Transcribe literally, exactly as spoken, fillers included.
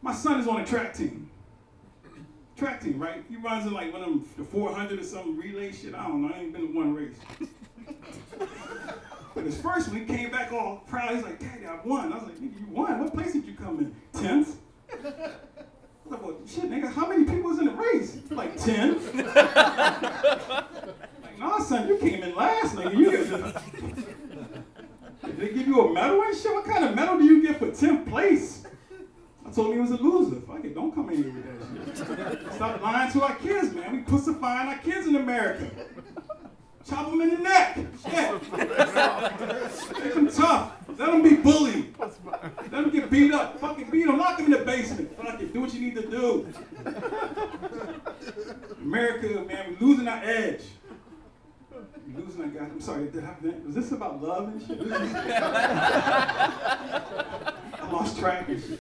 My son is on a track team. Track team, right? He runs in like one of them, the four hundred or some relay shit. I don't know. I ain't been to one race. But his first one, he came back all proud. He's like, Daddy, I won. I was like, nigga, you won? What place did you come in? Tenth? I was like, well, shit, nigga, how many people was in the race? Like ten. Like, nah, son, you came in last, nigga. You did they give you a medal and shit? What kind of medal do you get for tenth place? I told him he was a loser. Fuck it, don't come in here with that shit. Stop lying to our kids, man. We pussifying our kids in America. Chop them in the neck. Shit. Make them tough. Let them be bullied. Let them get beat up. Fucking beat them. Lock them in the basement. Fuck it. Do what you need to do. America, man, we're losing our edge. We're losing our guys. I'm sorry. Did I, was this about love and shit? I lost track and shit.